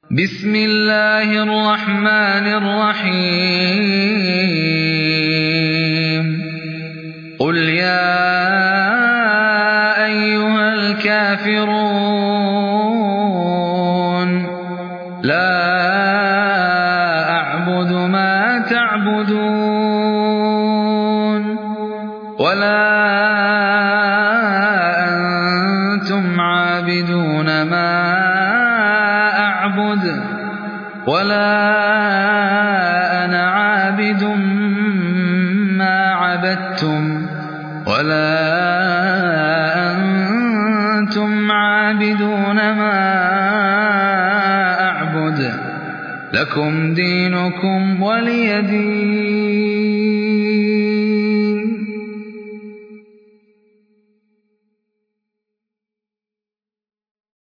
بسم الله الرحمن الرحيم قل يا أيها الكافرون لا أعبد ما تعبدون ولا أنتم عابدون ما أعبد ولا أنا عابد ما عبدتم ولا أنتم عابدون ما أعبد لكم دينكم ولي دين.